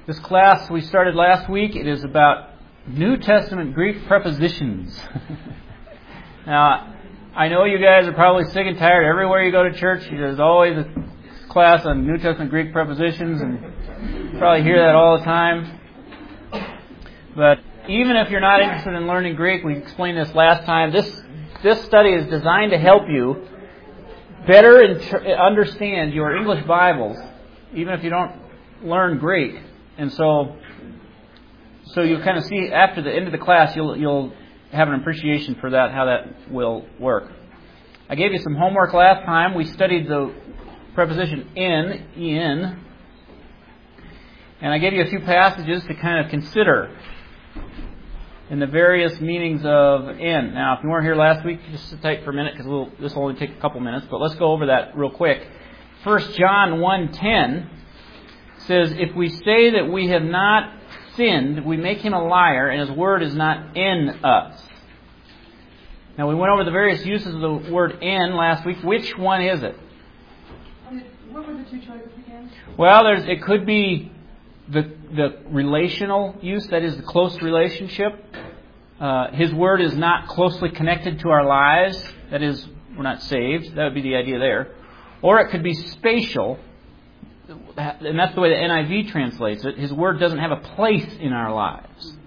This class we started last week, it is about New Testament Greek prepositions. Now, I know you guys are probably sick and tired. Everywhere you go to church, there's always a class on New Testament Greek prepositions, and you probably hear that all the time. But even if you're not interested in learning Greek, we explained this last time, this study is designed to help you better understand your English Bibles, even if you don't learn Greek. And so you kind of see after the end of the class, you'll have an appreciation for that, how that will work. I gave you some homework last time. We studied the preposition in, and I gave you a few passages to kind of consider in the various meanings of in. Now, if you weren't here last week, just sit tight for a minute because this will only take a couple minutes, but let's go over that real quick. 1 John 1:10 says, if we say that we have not sinned, we make him a liar, and his word is not in us. Now, we went over the various uses of the word in last week. Which one is it? What were the two choices again? Well, it could be the relational use, that is the close relationship. His word is not closely connected to our lives, that is, we're not saved. That would be the idea there. Or it could be spatial, and that's the way the NIV translates it. His word doesn't have a place in our lives.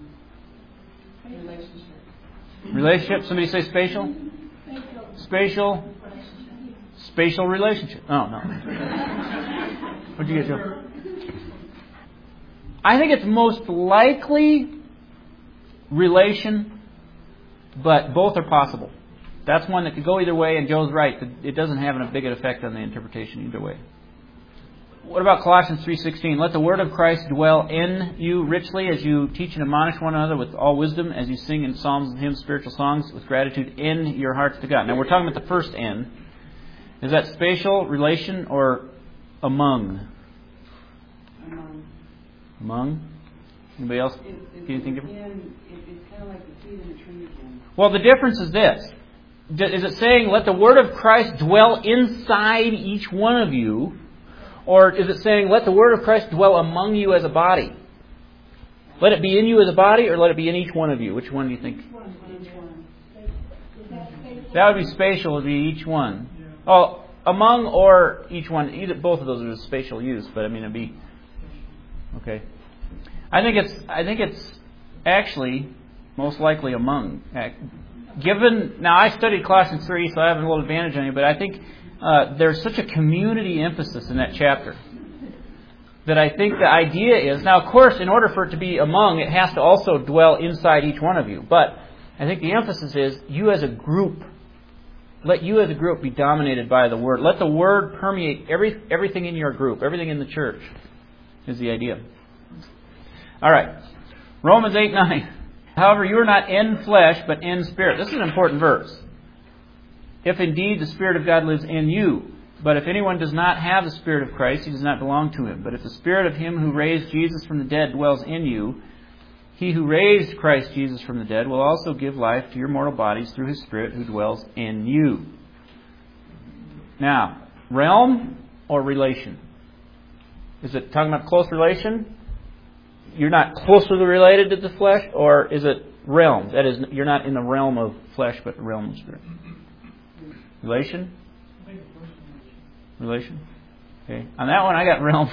Relationship. Somebody say spatial? Spatial relationship. Oh, no. What'd you get, Joe? I think it's most likely relation, but both are possible. That's one that could go either way, and Joe's right. It doesn't have a big effect on the interpretation either way. What about Colossians 3:16? Let the word of Christ dwell in you richly as you teach and admonish one another with all wisdom, as you sing in psalms and hymns, spiritual songs, with gratitude in your hearts to God. Now, we're talking about the first in. Is that spatial, relation, or among? Among? Anybody else? Anything different? It's kind of like the seed in the tree again. Well, the difference is this. Is it saying, let the word of Christ dwell inside each one of you? Or is it saying, let the word of Christ dwell among you as a body? Let it be in you as a body, or let it be in each one of you? Which one do you think? That would be spatial, would be each one. Oh, among or each one. Both of those are spatial use, but I mean, it'd be... Okay. I think it's actually most likely among. Now, I studied Colossians 3, so I have a little advantage on you, but I think there's such a community emphasis in that chapter that I think the idea is, now, of course, in order for it to be among, it has to also dwell inside each one of you. But I think the emphasis is you as a group. Let you as a group be dominated by the Word. Let the Word permeate everything in your group, everything in the church, is the idea. All right. Romans 8:9. However, you are not in flesh, but in spirit. This is an important verse. If indeed the Spirit of God lives in you. But if anyone does not have the Spirit of Christ, he does not belong to him. But if the Spirit of him who raised Jesus from the dead dwells in you, he who raised Christ Jesus from the dead will also give life to your mortal bodies through his Spirit who dwells in you. Now, realm or relation? Is it talking about close relation? You're not closely related to the flesh? Or is it realm? That is, you're not in the realm of flesh, but the realm of spirit. Relation? Relation? Okay. On that one, I got realm.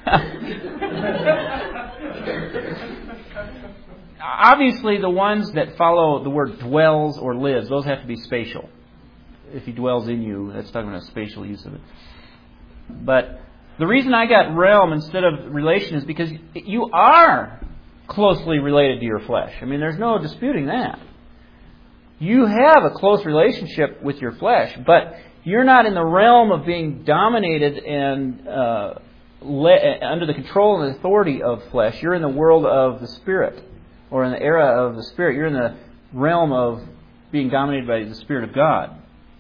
Obviously, the ones that follow the word dwells or lives, those have to be spatial. If he dwells in you, that's talking about a spatial use of it. But the reason I got realm instead of relation is because you are closely related to your flesh. I mean, there's no disputing that. You have a close relationship with your flesh, but you're not in the realm of being dominated and under the control and authority of flesh. You're in the world of the Spirit, or in the era of the Spirit. You're in the realm of being dominated by the Spirit of God.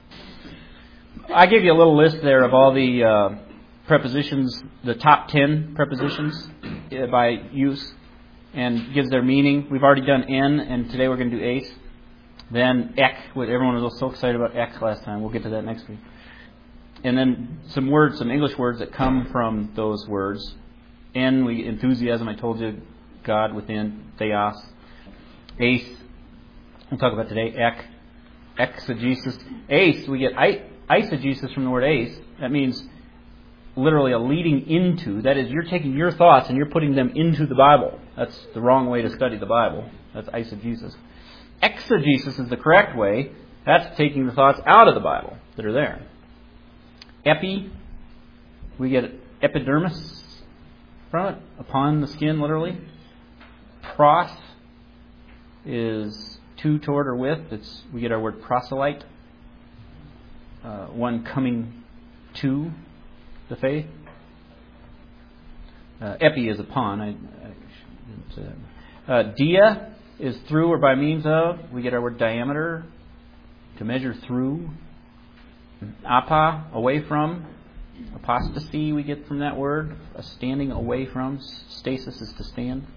I gave you a little list there of all the prepositions, the top 10 prepositions by use, and gives their meaning. We've already done in, and today we're going to do ace. Then ek, everyone was so excited about ek last time. We'll get to that next week. And then some English words that come from those words. Enthusiasm, I told you. God within, theos. Eis, we'll talk about today. Exegesis. Eis, we get eisegesis from the word eis. That means literally a leading into. That is, you're taking your thoughts and you're putting them into the Bible. That's the wrong way to study the Bible. That's eisegesis. Exegesis is the correct way. That's taking the thoughts out of the Bible that are there. Epi, we get epidermis from it, upon the skin, literally. Pros is to, toward, or with. We get our word proselyte, one coming to the faith. Epi is upon. I didn't say that. Dia is through or by means of. We get our word diameter, to measure through. Apa, away from. Apostasy we get from that word, a standing away from. Stasis is to stand.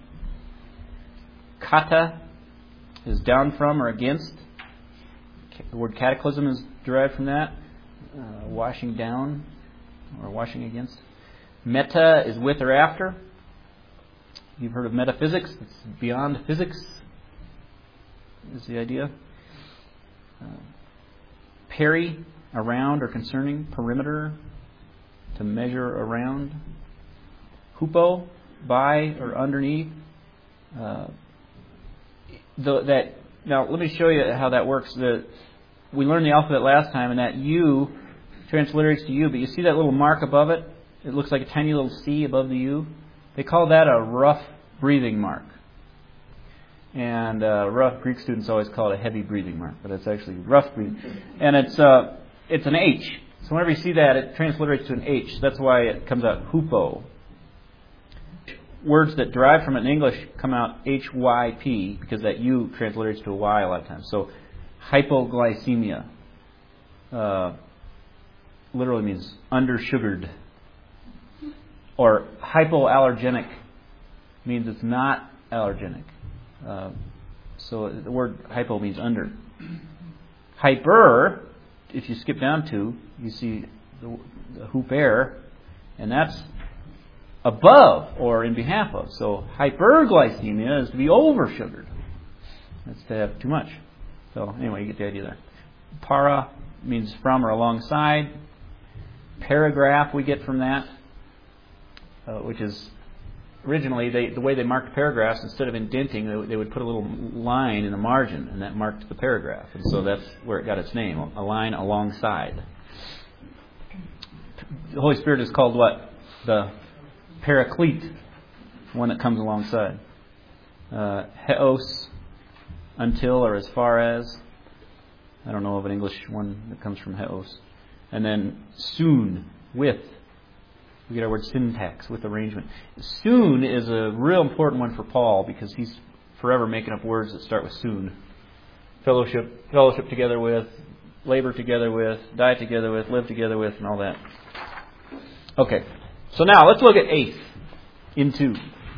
Kata is down from or against. The word cataclysm is derived from that. Washing down or washing against. Meta is with or after. You've heard of metaphysics. It's beyond physics, is the idea. Peri, around or concerning. Perimeter, to measure around. Hupo, by or underneath. Now, let me show you how that works. We learned the alphabet last time, and that U transliterates to U, but you see that little mark above it? It looks like a tiny little C above the U. They call that a rough breathing mark. And rough Greek students always call it a heavy breathing mark, but it's actually rough breathing. And it's an H. So whenever you see that, it transliterates to an H. That's why it comes out hupo. Words that derive from it in English come out HYP because that U transliterates to a Y a lot of times. So hypoglycemia literally means undersugared. Or hypoallergenic means it's not allergenic. So the word hypo means under. Hyper, if you skip down to, you see the huper, and that's above or in behalf of. So hyperglycemia is to be oversugared. That's to have too much. So anyway, you get the idea there. Para means from or alongside. Paragraph we get from that, which is originally the way they marked paragraphs, instead of indenting, they would put a little line in the margin, and that marked the paragraph. And so that's where it got its name, a line alongside. The Holy Spirit is called what? The Paraclete, one that comes alongside. Heos, until or as far as. I don't know of an English one that comes from heos. And then soon, with. We get our word syntax, with arrangement. Soon is a real important one for Paul because he's forever making up words that start with soon. Fellowship together with, labor together with, die together with, live together with, and all that. Okay, so now let's look at eighth in 2.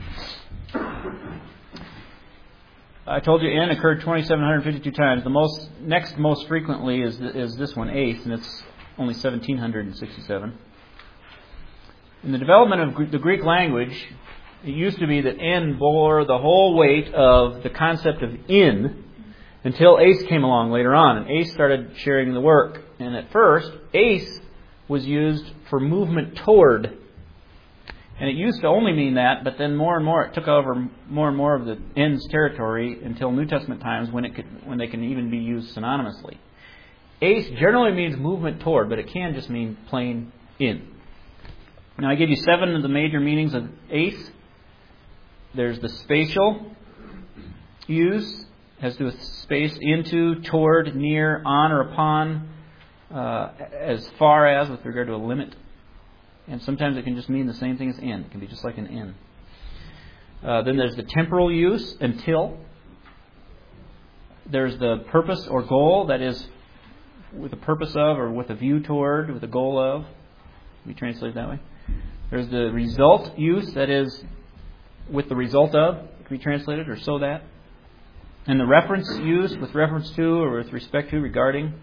I told you N occurred 2,752 times. The next most frequently is this one, eighth, and it's only 1,767. In the development of the Greek language, it used to be that N bore the whole weight of the concept of in until ace came along later on, and ace started sharing the work. And at first, ace was used for movement toward. And it used to only mean that, but then more and more it took over more and more of the N's territory until New Testament times when they can even be used synonymously. Ace generally means movement toward, but it can just mean plain in. Now I gave you 7 of the major meanings of ace. There's the spatial use, has to do with space, into, toward, near, on or upon, as far as, with regard to a limit. And sometimes it can just mean the same thing as in. It can be just like an in. Then there's the temporal use, until. There's the purpose or goal, that is, with a purpose of or with a view toward, with a goal of. We translate it that way. There's the result use, that is, with the result of, it can be translated, or so that. And the reference use, with reference to or with respect to, regarding.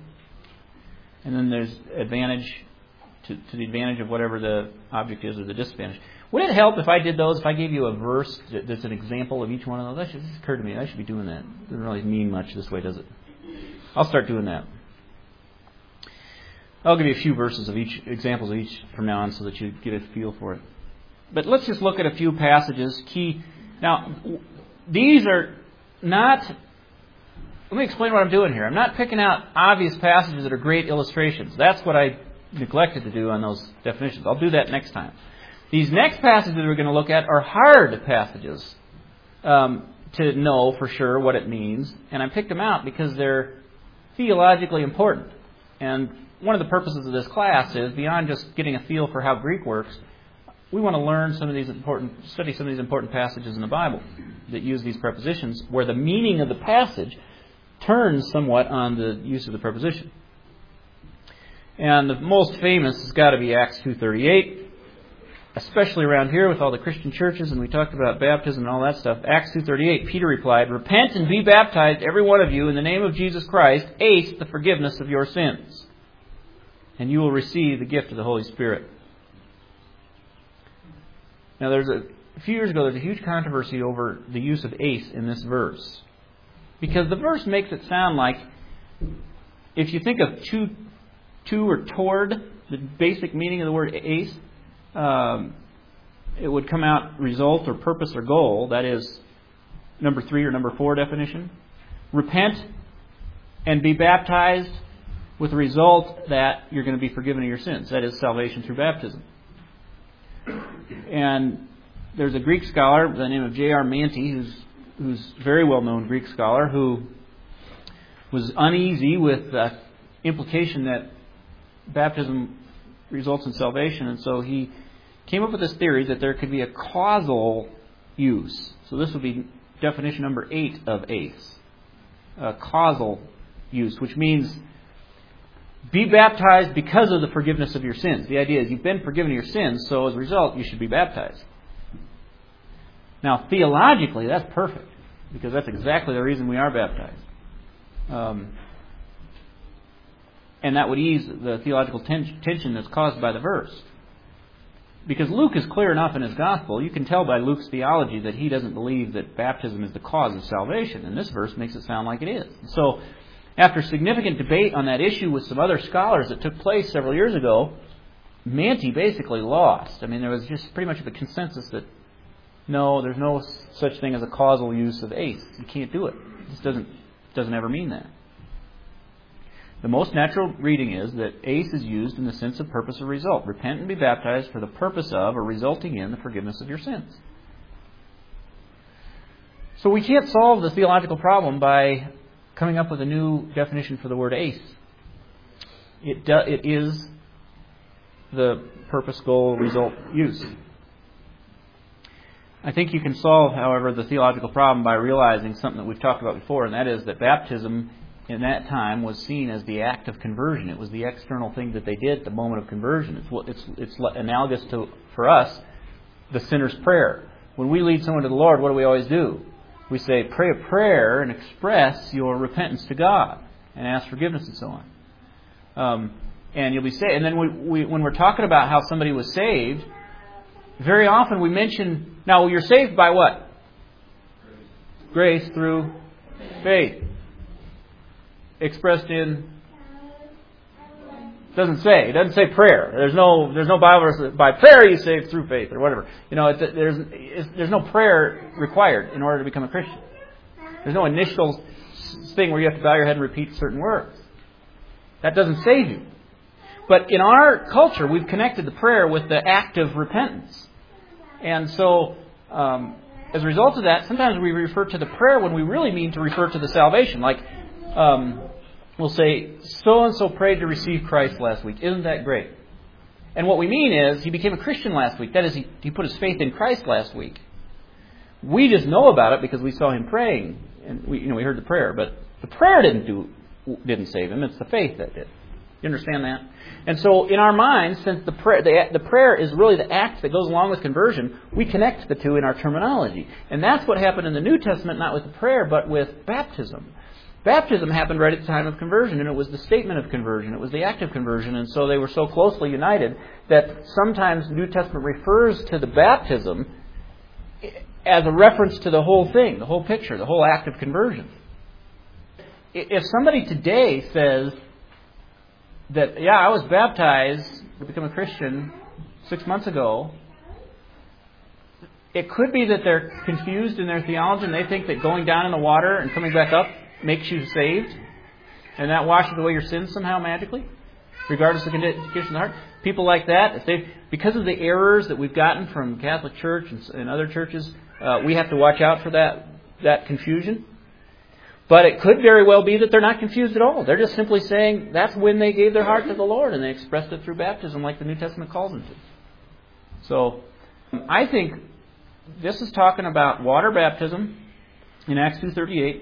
And then there's advantage, to the advantage of whatever the object is, or the disadvantage. Would it help if I did those, if I gave you a verse that's an example of each one of those? That just occurred to me. I should be doing that. It doesn't really mean much this way, does it? I'll start doing that. I'll give you a few verses of each, examples of each from now on so that you get a feel for it. But let's just look at a few passages. Now, these are not... Let me explain what I'm doing here. I'm not picking out obvious passages that are great illustrations. That's what I neglected to do on those definitions. I'll do that next time. These next passages that we're going to look at are hard passages to know for sure what it means. And I picked them out because they're theologically important. And one of the purposes of this class is, beyond just getting a feel for how Greek works, we want to learn study some of these important passages in the Bible that use these prepositions, where the meaning of the passage turns somewhat on the use of the preposition. And the most famous has got to be Acts 2:38, especially around here with all the Christian churches, and we talked about baptism and all that stuff. Acts 2:38, Peter replied, "Repent and be baptized, every one of you, in the name of Jesus Christ, ace the forgiveness of your sins, and you will receive the gift of the Holy Spirit." Now, a few years ago, there's a huge controversy over the use of ace in this verse, because the verse makes it sound like, if you think of to or toward, the basic meaning of the word ace, it would come out result or purpose or goal. That is number 3 or number 4 definition. Repent and be baptized with the result that you're going to be forgiven of your sins. That is salvation through baptism. And there's a Greek scholar by the name of J.R. Manty, who's a very well-known Greek scholar, who was uneasy with the implication that baptism results in salvation, and so he came up with this theory that there could be a causal use. So this would be definition number 8 of ace. A causal use, which means be baptized because of the forgiveness of your sins. The idea is you've been forgiven of your sins, so as a result you should be baptized. Now, theologically, that's perfect, because that's exactly the reason we are baptized. And that would ease the theological tension that's caused by the verse. Because Luke is clear enough in his gospel, you can tell by Luke's theology that he doesn't believe that baptism is the cause of salvation. And this verse makes it sound like it is. So, after significant debate on that issue with some other scholars that took place several years ago, Manty basically lost. I mean, there was just pretty much a consensus that no, there's no such thing as a causal use of ace. You can't do it. It just doesn't ever mean that. The most natural reading is that ace is used in the sense of purpose or result. Repent and be baptized for the purpose of or resulting in the forgiveness of your sins. So we can't solve the theological problem by coming up with a new definition for the word ace. It is the purpose, goal, result, use. I think you can solve, however, the theological problem by realizing something that we've talked about before, and that is that baptism in that time was seen as the act of conversion. It was the external thing that they did at the moment of conversion. It's analogous to, for us, the sinner's prayer. When we lead someone to the Lord, what do we always do? We say, pray a prayer and express your repentance to God and ask forgiveness and so on. And you'll be saved. And then when we're talking about how somebody was saved, very often we mention, now you're saved by what? Grace through faith. Expressed in, doesn't say. It doesn't say prayer. There's no Bible verse that by prayer you saved through faith or whatever. You know, there's no prayer required in order to become a Christian. There's no initial thing where you have to bow your head and repeat certain words. That doesn't save you. But in our culture, we've connected the prayer with the act of repentance. And so, as a result of that, sometimes we refer to the prayer when we really mean to refer to the salvation. Like, we'll say, so-and-so prayed to receive Christ last week. Isn't that great? And what we mean is, he became a Christian last week. That is, he put his faith in Christ last week. We just know about it because we saw him praying. And we heard the prayer. But the prayer didn't save him. It's the faith that did. You understand that? And so in our minds, since the prayer is really the act that goes along with conversion, we connect the two in our terminology. And that's what happened in the New Testament, not with the prayer, but with baptism. Baptism happened right at the time of conversion, and it was the statement of conversion. It was the act of conversion, and so they were so closely united that sometimes the New Testament refers to the baptism as a reference to the whole thing, the whole picture, the whole act of conversion. If somebody today says that, yeah, I was baptized to become a Christian 6 months ago, it could be that they're confused in their theology and they think that going down in the water and coming back up makes you saved, and that washes away your sins somehow magically, regardless of the condition of the heart. People like that, because of the errors that we've gotten from Catholic Church and other churches, we have to watch out for that confusion. But it could very well be that they're not confused at all. They're just simply saying that's when they gave their heart to the Lord, and they expressed it through baptism like the New Testament calls them to. So I think this is talking about water baptism in Acts 2:38,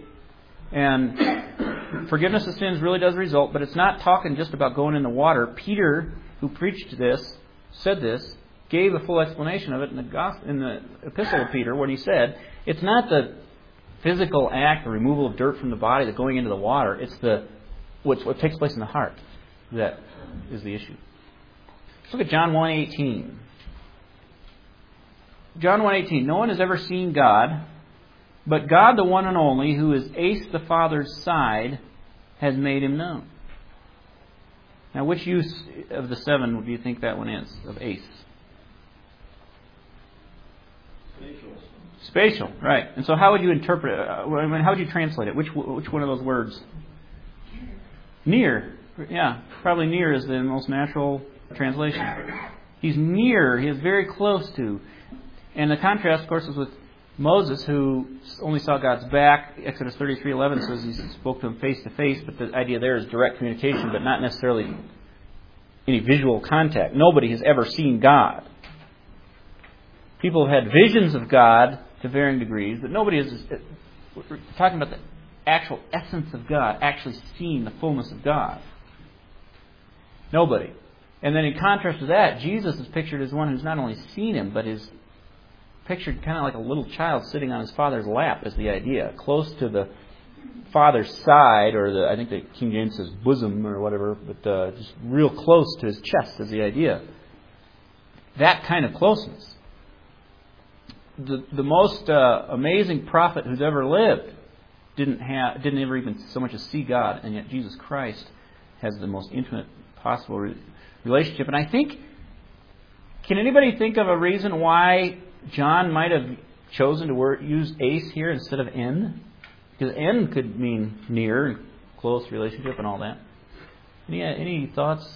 and forgiveness of sins really does result, but it's not talking just about going in the water. Peter, who preached this, said this, gave a full explanation of it in the Epistle of Peter, when he said, it's not the physical act, the removal of dirt from the body, the going into the water. It's what takes place in the heart that is the issue. Let's look at John 1:18. John 1:18. No one has ever seen God, but God, the one and only, who is ace the Father's side, has made him known. Now, which use of the 7 do you think that one is, of ace? Spatial, right. And so how would you interpret it? How would you translate it? Which one of those words? Near. Yeah, probably near is the most natural translation. He's near. He is very close to. And the contrast, of course, is with Moses, who only saw God's back. Exodus 33:11 says he spoke to him face to face, but the idea there is direct communication, but not necessarily any visual contact. Nobody has ever seen God. People have had visions of God to varying degrees, but nobody is, we're talking about the actual essence of God, actually seeing the fullness of God. Nobody. And then in contrast to that, Jesus is pictured as one who's not only seen Him, but is pictured kind of like a little child sitting on his Father's lap, is the idea. Close to the Father's side, or I think the King James says bosom or whatever, but just real close to his chest is the idea. That kind of closeness. The most amazing prophet who's ever lived didn't ever even so much as see God, and yet Jesus Christ has the most intimate possible relationship. And I think, can anybody think of a reason why John might have chosen to use ace here instead of en? Because en could mean near, close relationship, and all that. Any thoughts?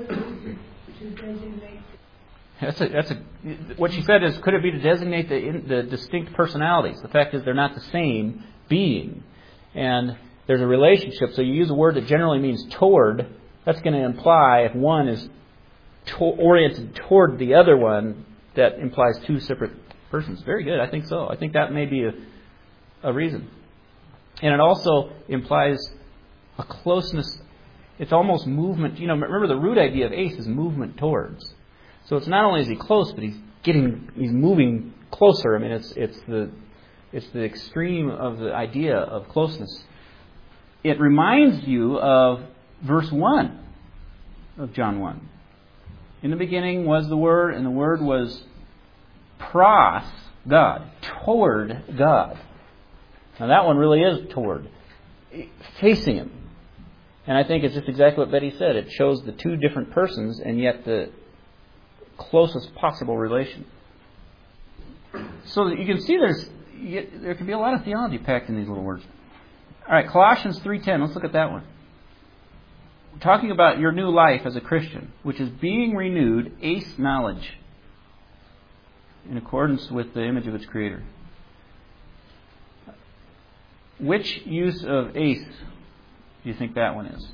What she said is, could it be to designate the distinct personalities? The fact is, they're not the same being, and there's a relationship. So you use a word that generally means toward. That's going to imply, if one is oriented toward the other one, that implies two separate persons. Very good. I think so. I think that may be a reason. And it also implies a closeness. It's almost movement. Remember the root idea of ace is movement towards. So it's not only is he close, but he's moving closer. I mean, it's the extreme of the idea of closeness. It reminds you of verse 1 of John 1. In the beginning was the Word, and the Word was pros, God, toward God. Now that one really is toward, facing Him. And I think it's just exactly what Betty said. It shows the two different persons, and yet the closest possible relation. So you can see there can be a lot of theology packed in these little words. All right, Colossians 3:10. Let's look at that one. We're talking about your new life as a Christian, which is being renewed, ace knowledge, in accordance with the image of its Creator. Which use of ace do you think that one is?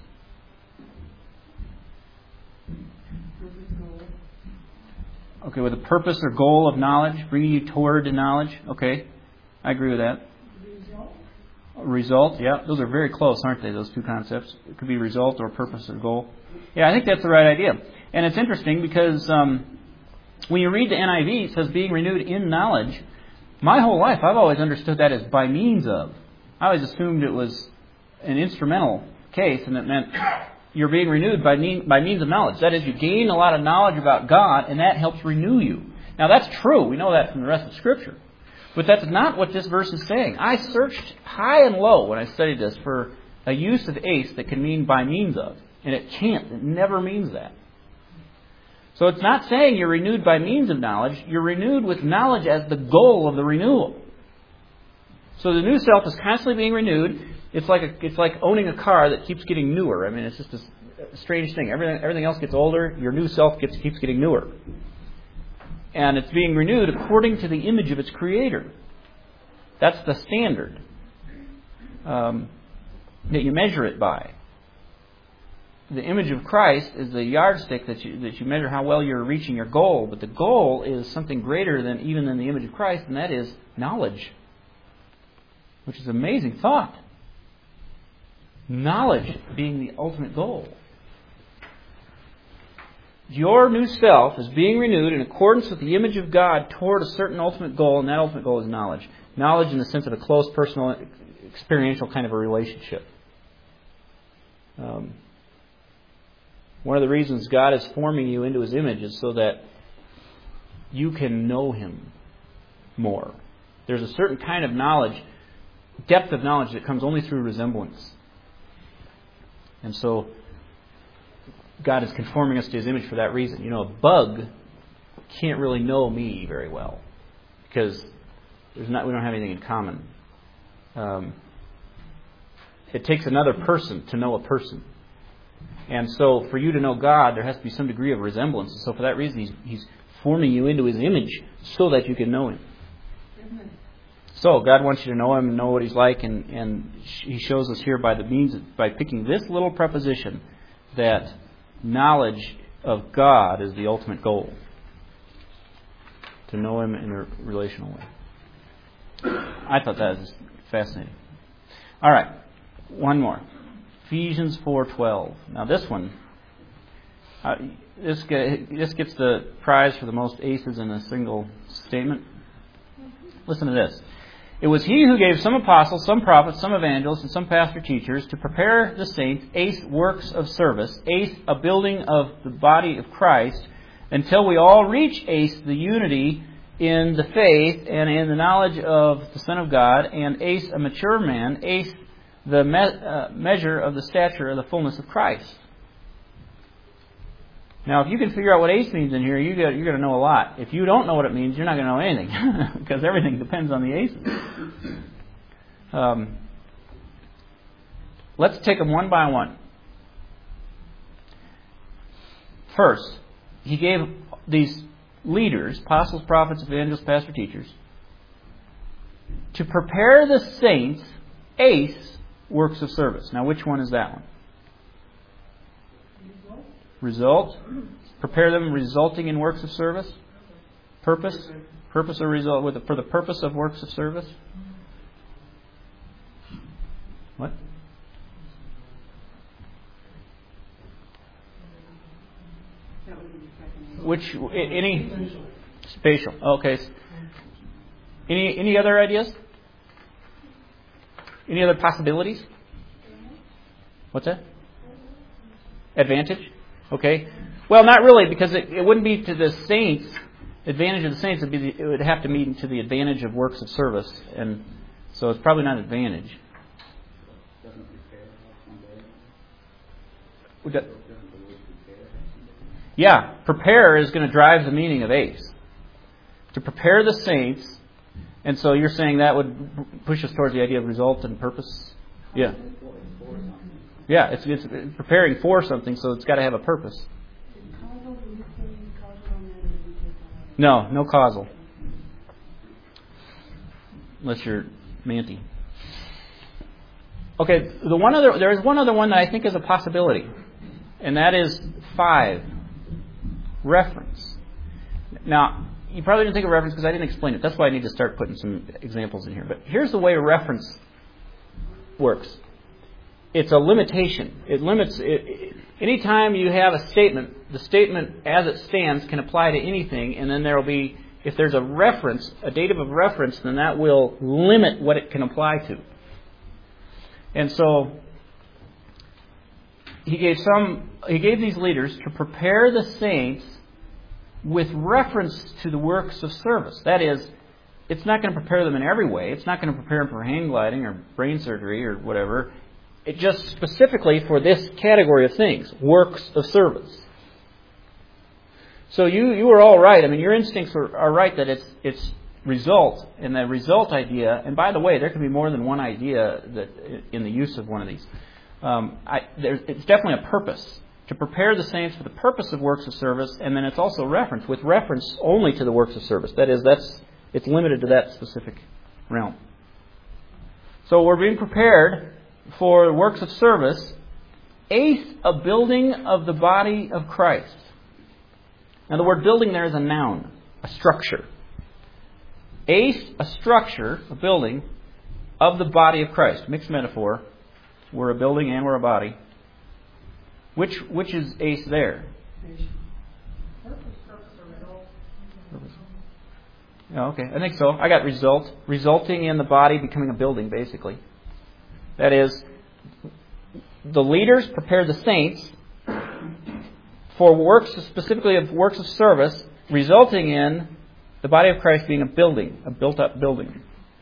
Okay, with a purpose or goal of knowledge, bringing you toward knowledge. Okay, I agree with that. Result, yeah. Those are very close, aren't they, those two concepts? It could be result or purpose or goal. Yeah, I think that's the right idea. And it's interesting because when you read the NIV, it says being renewed in knowledge. My whole life, I've always understood that as by means of. I always assumed it was an instrumental case, and it meant you're being renewed by means of knowledge. That is, you gain a lot of knowledge about God, and that helps renew you. Now, that's true. We know that from the rest of Scripture. But that's not what this verse is saying. I searched high and low when I studied this for a use of ace that can mean by means of. And it can't. It never means that. So it's not saying you're renewed by means of knowledge. You're renewed with knowledge as the goal of the renewal. So the new self is constantly being renewed. It's like owning a car that keeps getting newer. I mean, it's just a strange thing. Everything else gets older. Your new self keeps getting newer. And it's being renewed according to the image of its creator. That's the standard that you measure it by. The image of Christ is the yardstick that you measure how well you're reaching your goal. But the goal is something greater than the image of Christ, and that is knowledge. Which is an amazing thought. Knowledge being the ultimate goal. Your new self is being renewed in accordance with the image of God toward a certain ultimate goal, and that ultimate goal is knowledge. Knowledge in the sense of a close, personal, experiential kind of a relationship. One of the reasons God is forming you into His image is so that you can know Him more. There's a certain kind of knowledge, depth of knowledge that comes only through resemblance. And so God is conforming us to His image for that reason. You know, a bug can't really know me very well because we don't have anything in common. It takes another person to know a person. And so for you to know God, there has to be some degree of resemblance. And so for that reason, He's forming you into His image so that you can know Him. So God wants you to know Him and know what He's like, and He shows us here by picking this little preposition that knowledge of God is the ultimate goal. To know Him in a relational way. I thought that was fascinating. All right, one more. Ephesians 4:12. Now this one, this gets the prize for the most aces in a single statement. Listen to this. It was He who gave some apostles, some prophets, some evangelists, and some pastor teachers to prepare the saints, ace, works of service, ace, a building of the body of Christ, until we all reach ace, the unity in the faith and in the knowledge of the Son of God, and ace, a mature man, ace, the measure of the stature of the fullness of Christ. Now, if you can figure out what ace means in here, you're going to know a lot. If you don't know what it means, you're not going to know anything because everything depends on the aces. Let's take them one by one. First, He gave these leaders, apostles, prophets, evangelists, pastor, teachers, to prepare the saints, ace, works of service. Now, which one is that one? Result. Prepare them resulting in works of service. Purpose. Purpose or result for the purpose of works of service. What? Which any spatial? Okay. Any other ideas? Any other possibilities? What's that? Advantage? Okay. Well, not really, because it wouldn't be to the saints. Advantage of the saints it would have to be to the advantage of works of service, and so it's probably not advantage. Yeah, prepare is going to drive the meaning of ace. To prepare the saints, and so you're saying that would push us towards the idea of result and purpose? Yeah. Yeah, it's preparing for something, so it's got to have a purpose. No causal. Unless you're Manti. Okay, there is one other one that I think is a possibility, and that is 5. Reference. Now, you probably didn't think of reference because I didn't explain it. That's why I need to start putting some examples in here. But here's the way a reference works. It's a limitation. It limits. Anytime you have a statement, the statement as it stands can apply to anything, and then there will be, if there's a reference, a dative of reference, then that will limit what it can apply to. And so, he gave these leaders to prepare the saints with reference to the works of service. That is, it's not going to prepare them in every way. It's not going to prepare them for hang gliding or brain surgery or whatever. It just specifically for this category of things, works of service. So you were all right. I mean, your instincts are right that it's result, and the result idea. And by the way, there can be more than one idea that in the use of one of these. It's definitely a purpose to prepare the saints for the purpose of works of service, and then it's also with reference only to the works of service. That is, it's limited to that specific realm. So we're being prepared for works of service. Eighth, a building of the body of Christ. Now the word building there is a noun, a structure. Eighth, a structure, a building of the body of Christ. Mixed metaphor. We're a building and we're a body. Which is eighth there? Oh, okay, I think so. I got result. Resulting in the body becoming a building, basically. That is, the leaders prepare the saints for works, specifically of works of service, resulting in the body of Christ being a building, a built-up building.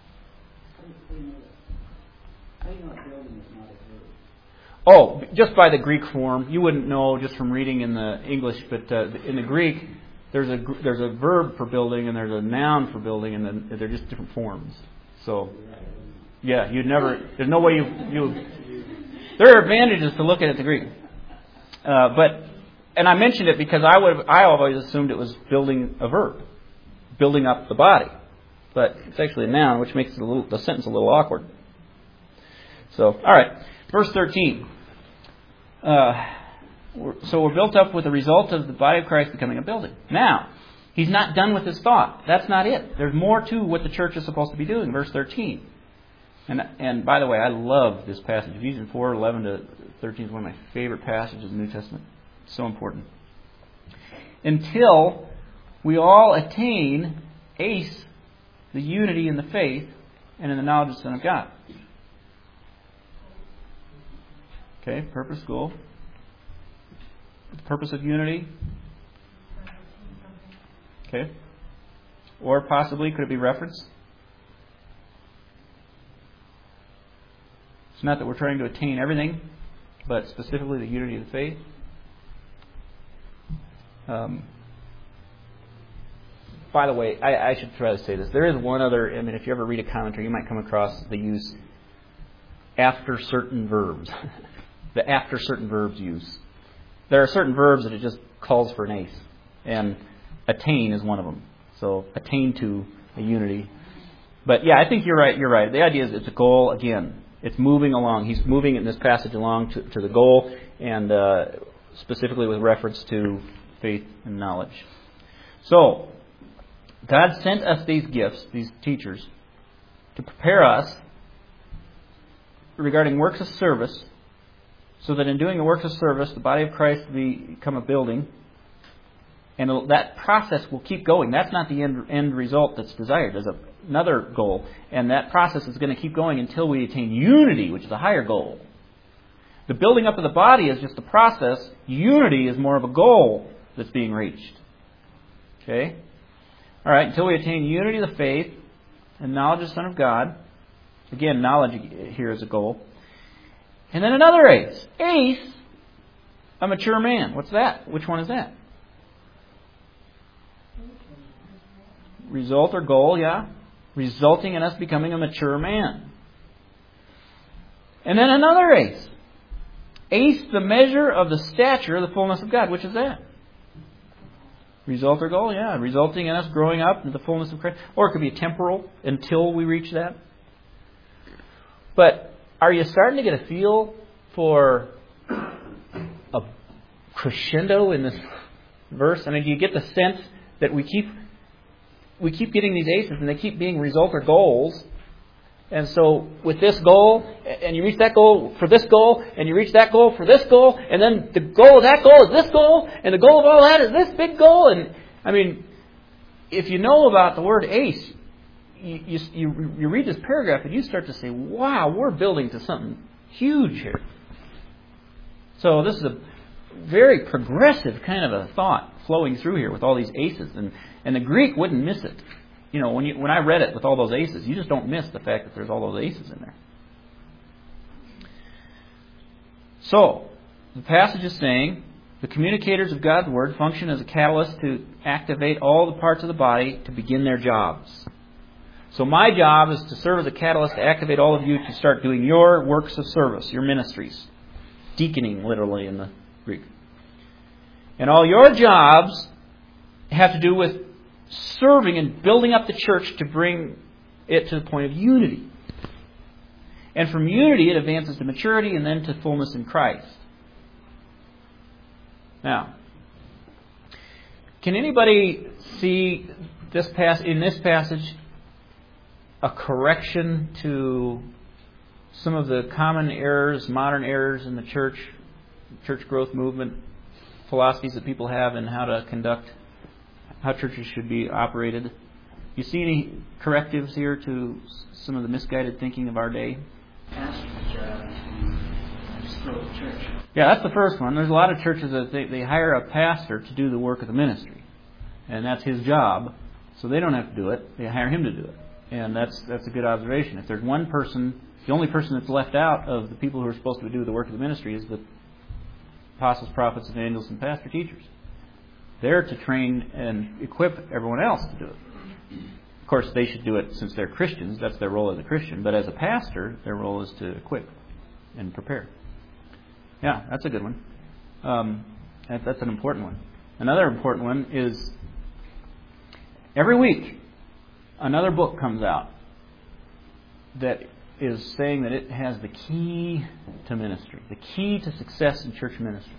Oh, just by the Greek form. You wouldn't know just from reading in the English, but in the Greek, there's a verb for building and there's a noun for building, and then they're just different forms. So, yeah, there's no way you. There are advantages to looking at the Greek, and I mentioned it because I always assumed it was building a verb, building up the body, but it's actually a noun, which makes the sentence a little awkward. So, all right, verse 13. So we're built up with the result of the body of Christ becoming a building. Now, he's not done with his thought. That's not it. There's more to what the church is supposed to be doing. Verse 13. And by the way, I love this passage. Ephesians 4:11 to 13 is one of my favorite passages in the New Testament. It's so important. Until we all attain, ace, the unity in the faith and in the knowledge of the Son of God. Okay, purpose, goal. The purpose of unity. Okay. Or possibly, could it be reference? It's not that we're trying to attain everything, but specifically the unity of the faith. By the way, I should try to say this. There is one other, if you ever read a commentary, you might come across the use after certain verbs. The after certain verbs use. There are certain verbs that it just calls for an ace. And attain is one of them. So attain to a unity. But yeah, I think you're right. The idea is it's a goal again. It's moving along. He's moving in this passage along to the goal, and specifically with reference to faith and knowledge. So, God sent us these gifts, these teachers, to prepare us regarding works of service, so that in doing the works of service, the body of Christ will become a building, and that process will keep going. That's not the end result that's desired. There's another goal, and that process is going to keep going until we attain unity, which is a higher goal. The building up of the body is just a process. Unity is more of a goal that's being reached. Okay? All right, until we attain unity of the faith and knowledge of the Son of God. Again, knowledge here is a goal. And then another ace. Ace, a mature man. What's that? Which one is that? Result or goal, yeah. Resulting in us becoming a mature man. And then another ace. Ace, the measure of the stature of the fullness of God. Which is that? Result or goal, yeah. Resulting in us growing up into the fullness of Christ. Or it could be temporal until we reach that. But are you starting to get a feel for a crescendo in this verse? I mean, do you get the sense that we keep getting these aces and they keep being result or goals? And so with this goal, and you reach that goal for this goal, and you reach that goal for this goal, and then the goal of that goal is this goal, and the goal of all that is this big goal. And I mean, if you know about the word ace, you read this paragraph and you start to say, wow, we're building to something huge here. So this is a very progressive kind of a thought flowing through here with all these aces. And the Greek wouldn't miss it. You know, when I read it with all those aces, you just don't miss the fact that there's all those aces in there. So, the passage is saying, the communicators of God's Word function as a catalyst to activate all the parts of the body to begin their jobs. So my job is to serve as a catalyst to activate all of you to start doing your works of service, your ministries. Deaconing, literally, in the Greek. And all your jobs have to do with serving and building up the church to bring it to the point of unity. And from unity it advances to maturity and then to fullness in Christ. Now, can anybody see in this passage a correction to some of the common errors, modern errors in the church growth movement, philosophies that people have in how to conduct, how churches should be operated? You see any correctives here to some of the misguided thinking of our day? Pastor's job is to grow the church. Yeah, that's the first one. There's a lot of churches that they hire a pastor to do the work of the ministry. And that's his job, so they don't have to do it. They hire him to do it. And that's a good observation. If there's one person, the only person that's left out of the people who are supposed to do the work of the ministry is the apostles, prophets, evangelists, and pastor teachers. They're to train and equip everyone else to do it. Of course, they should do it since they're Christians. That's their role as a Christian. But as a pastor, their role is to equip and prepare. Yeah, that's a good one. That's an important one. Another important one is every week another book comes out that is saying that it has the key to ministry, the key to success in church ministry.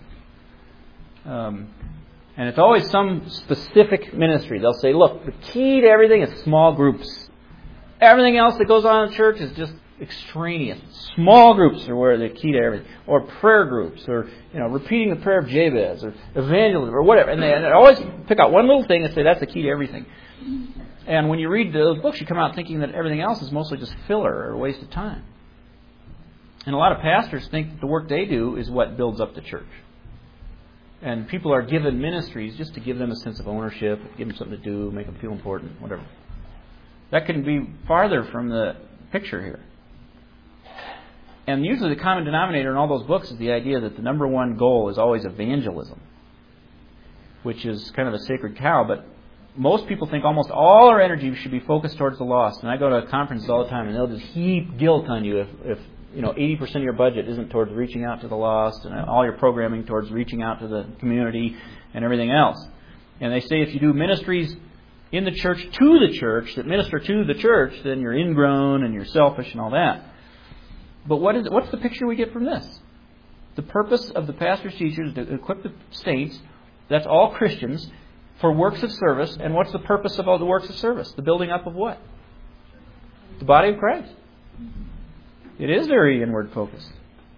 And it's always some specific ministry. They'll say, look, the key to everything is small groups. Everything else that goes on in the church is just extraneous. Small groups are where the key to everything. Or prayer groups, or repeating the prayer of Jabez, or evangelism, or whatever. And they always pick out one little thing and say that's the key to everything. And when you read those books, you come out thinking that everything else is mostly just filler or a waste of time. And a lot of pastors think that the work they do is what builds up the church. And people are given ministries just to give them a sense of ownership, give them something to do, make them feel important, whatever. That couldn't be farther from the picture here. And usually the common denominator in all those books is the idea that the number one goal is always evangelism, which is kind of a sacred cow, but most people think almost all our energy should be focused towards the lost. And I go to conferences all the time, and they'll just heap guilt on you if 80% of your budget isn't towards reaching out to the lost, and all your programming towards reaching out to the community and everything else. And they say if you do ministries in the church to the church that minister to the church, then you're ingrown and you're selfish and all that. But what's the picture we get from this? The purpose of the pastor's teachers is to equip the saints, that's all Christians, for works of service. And what's the purpose of all the works of service? The building up of what? The body of Christ. It is very inward focused.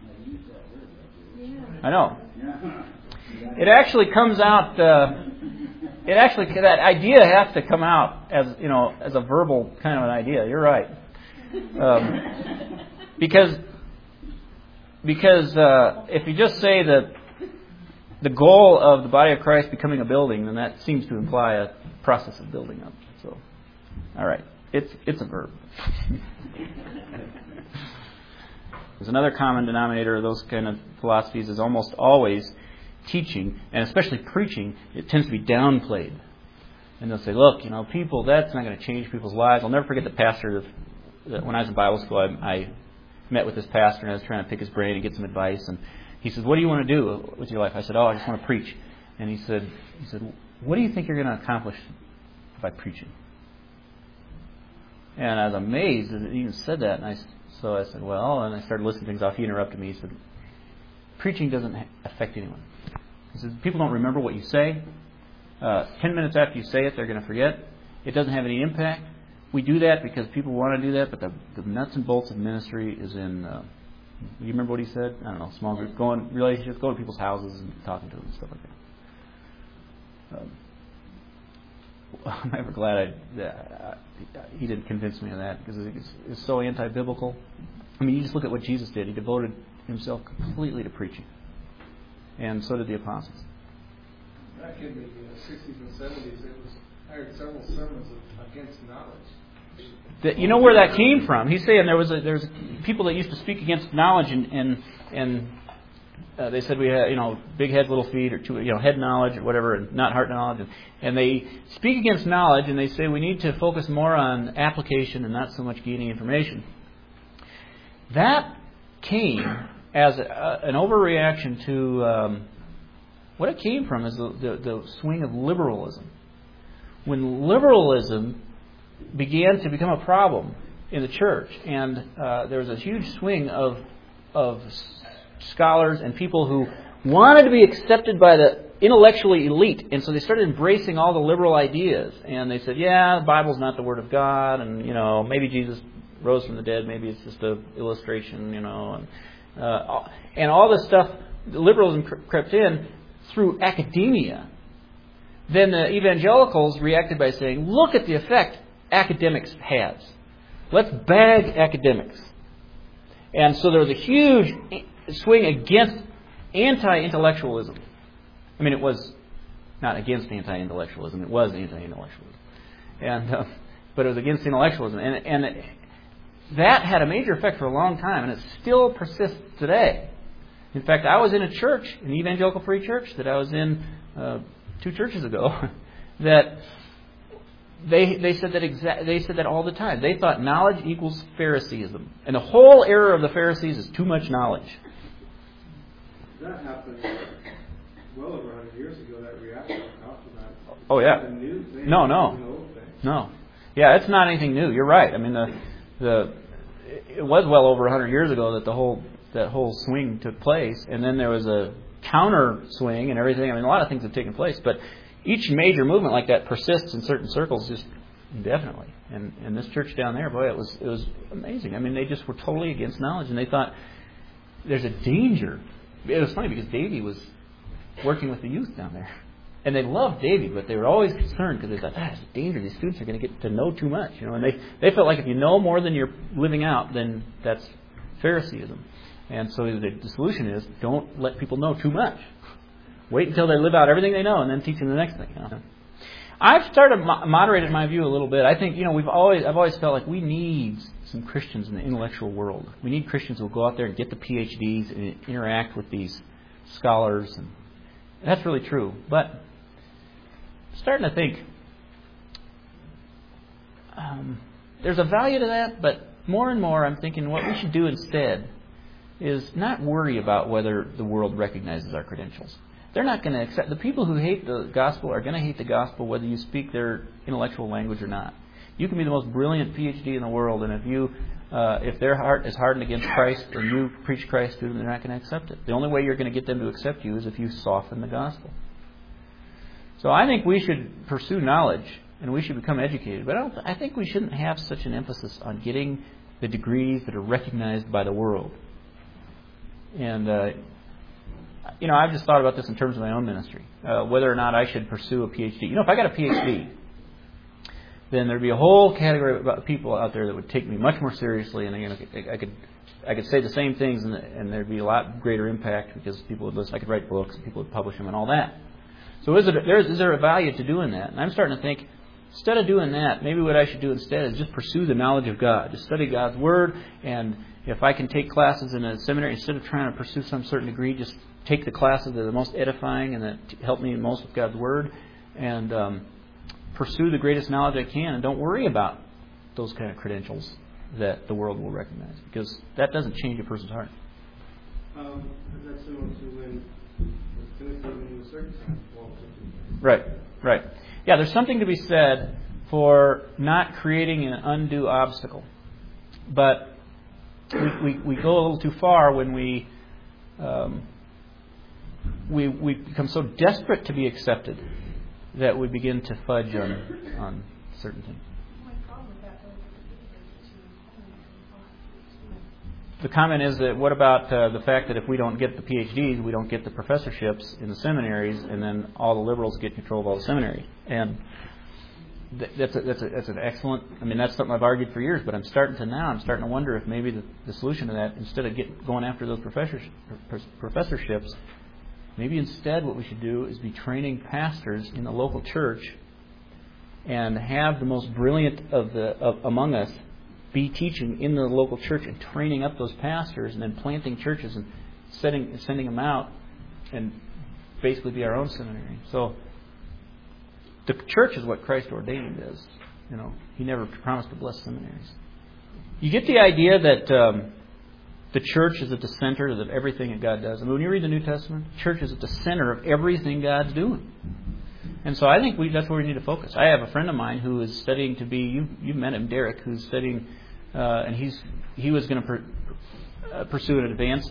I know. It actually comes out. That idea has to come out as a verbal kind of an idea. You're right. Because if you just say that the goal of the body of Christ becoming a building, then that seems to imply a process of building up. So, all right, it's a verb. There's another common denominator of those kind of philosophies is almost always teaching, and especially preaching, it tends to be downplayed. And they'll say, look, people, that's not going to change people's lives. I'll never forget the pastor that when I was in Bible school, I met with this pastor and I was trying to pick his brain and get some advice. And he says, what do you want to do with your life? I said, I just want to preach. And he said, what do you think you're going to accomplish by preaching? And I was amazed that he even said that. And so I said, well, and I started listing things off. He interrupted me. He said, preaching doesn't affect anyone. He says, people don't remember what you say. 10 minutes after you say it, they're going to forget. It doesn't have any impact. We do that because people want to do that, but the nuts and bolts of ministry is in, you remember what he said? I don't know, small groups, relationships, go to people's houses and talking to them and stuff like that. I'm ever glad he didn't convince me of that, because it's so anti-biblical. I mean, you just look at what Jesus did. He devoted himself completely to preaching. and so did the apostles. Back in the 60s and 70s, I heard several sermons against knowledge. You know where that came from? He's saying there's people that used to speak against knowledge, and they said we had big head, little feet, or head knowledge or whatever, and not heart knowledge, and they speak against knowledge, and they say we need to focus more on application and not so much gaining information. That came as an overreaction to what it came from is the swing of liberalism. When liberalism began to become a problem in the church, and there was a huge swing of scholars and people who wanted to be accepted by the intellectually elite, and so they started embracing all the liberal ideas, and they said, the Bible's not the Word of God, and maybe Jesus rose from the dead, maybe it's just an illustration, and all this stuff, liberalism crept in through academia. Then the evangelicals reacted by saying, look at the effect academics has. Let's bag academics. And so there was a huge swing against anti-intellectualism. I mean, it was not against anti-intellectualism, it was anti-intellectualism. But it was against intellectualism. And that had a major effect for a long time, and it still persists today. In fact, I was in a church, an evangelical free church, that I was in 2 churches ago, that they said that all the time. They thought knowledge equals Phariseeism, and the whole error of the Pharisees is too much knowledge. That happened well over 100 years ago. That reaction after that. Oh yeah. The new thing, No. No. Yeah, it's not anything new. You're right. I mean, it was well over 100 years ago that that whole swing took place, and then there was a counter swing and everything. I mean, a lot of things have taken place, but each major movement like that persists in certain circles just indefinitely. And this church down there, boy, it was amazing. I mean, they just were totally against knowledge, and they thought there's a danger. It was funny because Davey was working with the youth down there, and they loved Davey, but they were always concerned because they thought, there's a danger. These students are going to get to know too much, and they felt like if you know more than you're living out, then that's Phariseeism. And so the solution is don't let people know too much. Wait until they live out everything they know, and then teach them the next thing. I've started moderating my view a little bit. I think I've always felt like we need some Christians in the intellectual world. We need Christians who will go out there and get the PhDs and interact with these scholars, and that's really true. But I'm starting to think there's a value to that, but more and more I'm thinking what we should do instead is not worry about whether the world recognizes our credentials. They're not going to accept. The people who hate the gospel are going to hate the gospel whether you speak their intellectual language or not. You can be the most brilliant PhD in the world, and if their heart is hardened against Christ and you preach Christ to them, they're not going to accept it. The only way you're going to get them to accept you is if you soften the gospel. So I think we should pursue knowledge and we should become educated. But I think we shouldn't have such an emphasis on getting the degrees that are recognized by the world. And I've just thought about this in terms of my own ministry, whether or not I should pursue a PhD. If I got a PhD, then there'd be a whole category of people out there that would take me much more seriously, and I could say the same things, and there'd be a lot greater impact because people would listen. I could write books, and people would publish them, and all that. So is there a value to doing that? And I'm starting to think, instead of doing that, maybe what I should do instead is just pursue the knowledge of God, just study God's Word, and if I can take classes in a seminary, instead of trying to pursue some certain degree, just take the classes that are the most edifying and that help me most with God's Word, and pursue the greatest knowledge I can, and don't worry about those kind of credentials that the world will recognize, because that doesn't change a person's heart. That's similar to when Timothy was circumcised. Right. Yeah, there's something to be said for not creating an undue obstacle. But we go a little too far when we become so desperate to be accepted that we begin to fudge on certain things. The comment is that what about the fact that if we don't get the PhDs, we don't get the professorships in the seminaries, and then all the liberals get control of all the seminaries? And that's an excellent. I mean, that's something I've argued for years, but I'm starting to wonder if maybe the solution to that, instead of going after those professorships, maybe instead what we should do is be training pastors in the local church and have the most brilliant among us be teaching in the local church and training up those pastors and then planting churches and sending them out and basically be our own seminary. So the church is what Christ ordained as. He never promised to bless seminaries. You get the idea that the church is at the center of everything that God does. I mean, when you read the New Testament, the church is at the center of everything God's doing. And so I think that's where we need to focus. I have a friend of mine who is studying to be, you've met him, Derek, who's studying, and he was going to pursue an advanced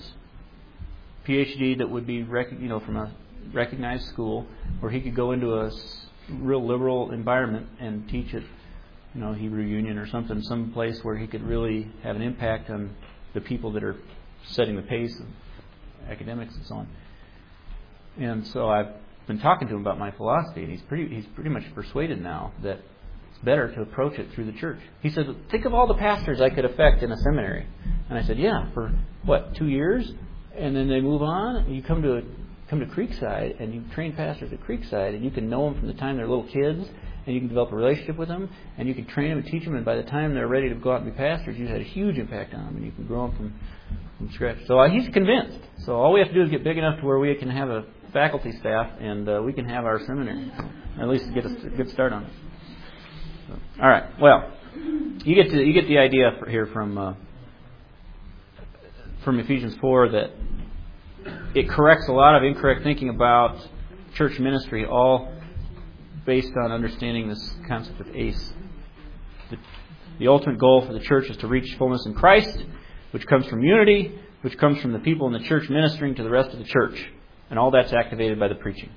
PhD that would be from a recognized school where he could go into a real liberal environment and teach at Hebrew Union or something, some place where he could really have an impact on the people that are setting the pace of academics and so on. And so I've been talking to him about my philosophy, and he's pretty much persuaded now that it's better to approach it through the church. He said, think of all the pastors I could affect in a seminary. And I said, yeah, for 2 years? And then they move on, and you come to Creekside, and you train pastors at Creekside, and you can know them from the time they're little kids, and you can develop a relationship with them, and you can train them and teach them, and by the time they're ready to go out and be pastors, you've had a huge impact on them, and you can grow them from scratch. So he's convinced. So all we have to do is get big enough to where we can have a faculty staff, and we can have our seminary. At least get a good start on it. So, all right. Well, you get the idea here from Ephesians 4 that it corrects a lot of incorrect thinking about church ministry, all based on understanding this concept of ACE. The ultimate goal for the church is to reach fullness in Christ, which comes from unity, which comes from the people in the church ministering to the rest of the church. And all that's activated by the preaching.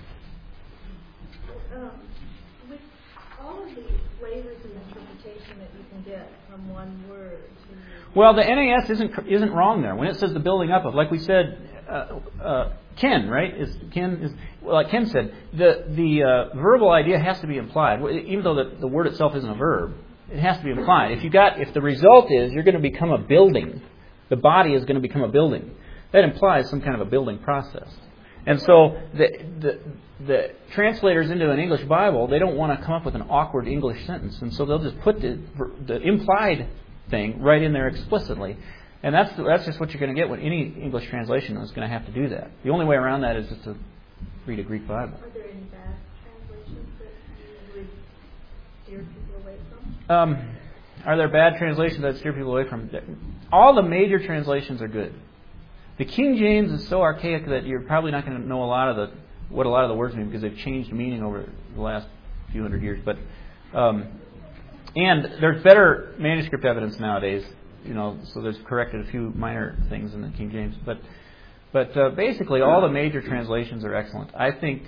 With all of the flavors of interpretation that you can get from one word. Well, the NAS isn't wrong there. When it says the building up of, like we said, Ken, right? Like Ken said, the verbal idea has to be implied, even though the word itself isn't a verb. It has to be implied. If the result is you're going to become a building, the body is going to become a building. That implies some kind of a building process. And so the translators into an English Bible, they don't want to come up with an awkward English sentence, and so they'll just put the implied thing right in there explicitly. And that's just what you're going to get when any English translation is going to have to do that. The only way around that is just to read a Greek Bible. Are there any bad translations that you would steer people away from? Are there bad translations that steer people away from? All the major translations are good. The King James is so archaic that you're probably not going to know what a lot of the words mean because they've changed meaning over the last few hundred years. But and there's better manuscript evidence nowadays, so there's corrected a few minor things in the King James. But basically, all the major translations are excellent. I think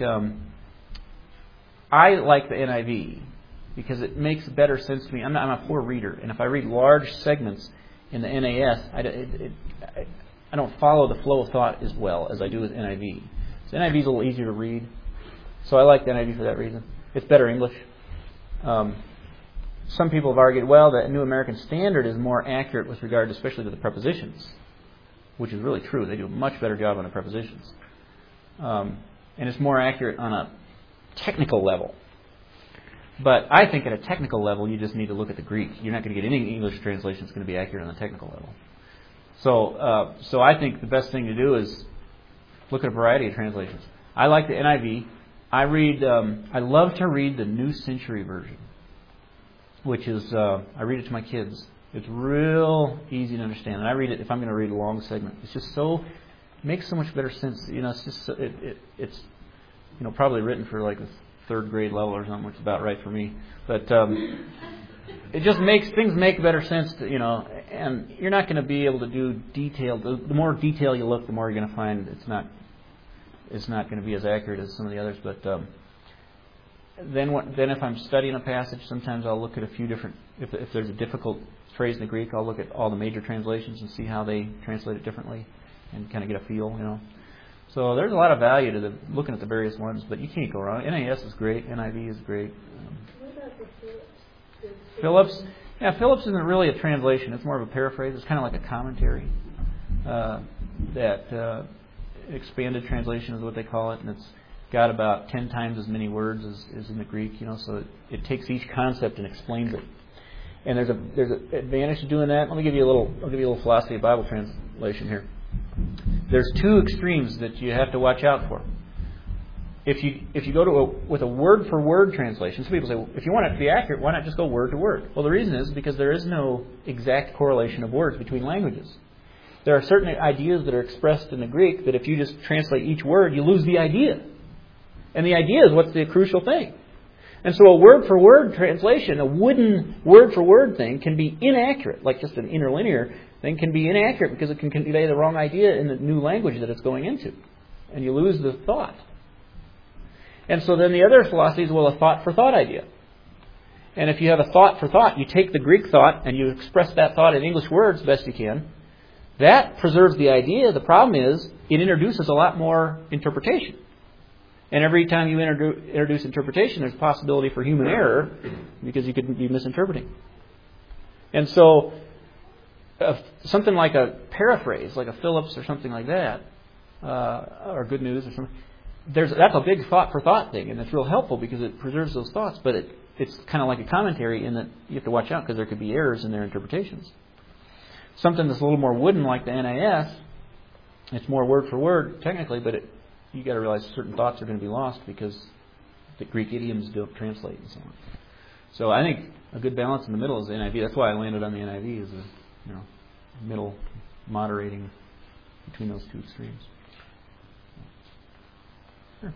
I like the NIV because it makes better sense to me. I'm a poor reader, and if I read large segments in the NAS, I don't follow the flow of thought as well as I do with NIV. So NIV is a little easier to read. So I like the NIV for that reason. It's better English. Some people have argued, the New American Standard is more accurate with regard especially to the prepositions, which is really true. They do a much better job on the prepositions. And it's more accurate on a technical level. But I think at a technical level, you just need to look at the Greek. You're not going to get any English translation that's going to be accurate on the technical level. So I think the best thing to do is look at a variety of translations. I like the NIV. I love to read the New Century Version, which is I read it to my kids. It's real easy to understand, and I read it if I'm going to read a long segment. It's just it makes so much better sense. It's just it's probably written for like the third grade level or something, which is about right for me. But it just makes things make better sense, and you're not going to be able to do detailed. The more detail you look, the more you're going to find it's not going to be as accurate as some of the others. But then if I'm studying a passage, sometimes I'll look at a few different. If there's a difficult phrase in the Greek, I'll look at all the major translations and see how they translate it differently, and kind of get a feel, So there's a lot of value to looking at the various ones, but you can't go wrong. NAS is great. NIV is great. What about the Phillips? Yeah, Phillips isn't really a translation. It's more of a paraphrase. It's kind of like a commentary. expanded translation is what they call it, and it's got about 10 times as many words as in the Greek, so it takes each concept and explains it. And there's an advantage to doing that. I'll give you a little philosophy of Bible translation here. There's two extremes that you have to watch out for. If you go with a word for word translation, some people say, well, if you want it to be accurate, why not just go word to word? Well, the reason is because there is no exact correlation of words between languages. There are certain ideas that are expressed in the Greek that if you just translate each word, you lose the idea. And the idea is what's the crucial thing. And so a word-for-word translation, a wooden word-for-word thing, can be inaccurate, like just an interlinear thing can be inaccurate because it can convey the wrong idea in the new language that it's going into. And you lose the thought. And so then the other philosophy is, well, a thought-for-thought idea. And if you have a thought-for-thought, you take the Greek thought and you express that thought in English words best you can. That preserves the idea. The problem is it introduces a lot more interpretation. And every time you introduce interpretation, there's a possibility for human error because you could be misinterpreting. And so something like a paraphrase, like a Phillips or something like that, or Good News or something, that's a big thought-for-thought thing, and it's real helpful because it preserves those thoughts, but it's kind of like a commentary in that you have to watch out because there could be errors in their interpretations. Something that's a little more wooden like the NIS, it's more word for word technically, but you got to realize certain thoughts are going to be lost because the Greek idioms don't translate and so on. So I think a good balance in the middle is the NIV. That's why I landed on the NIV as a middle moderating between those two extremes. Sure.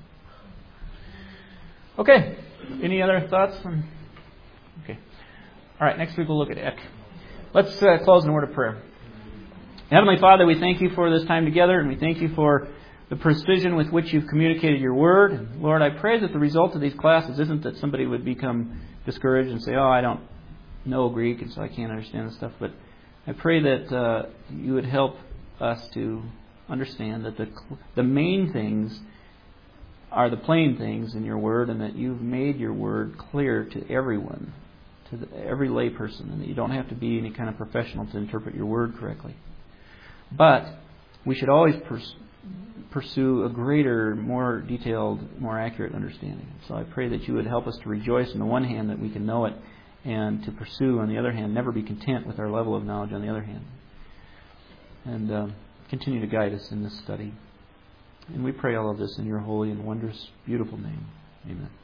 Okay. Any other thoughts? Okay. All right. Next week we'll look at Ek. Let's close in a word of prayer. Heavenly Father, we thank you for this time together, and we thank you for the precision with which you've communicated your word. And Lord, I pray that the result of these classes isn't that somebody would become discouraged and say, I don't know Greek, and so I can't understand this stuff. But I pray that you would help us to understand that the main things are the plain things in your word, and that you've made your word clear to everyone, to every lay person, and that you don't have to be any kind of professional to interpret your word correctly. But we should always pursue a greater, more detailed, more accurate understanding. So I pray that you would help us to rejoice on the one hand that we can know it, and to pursue on the other hand, never be content with our level of knowledge on the other hand. And continue to guide us in this study. And we pray all of this in your holy and wondrous, beautiful name. Amen.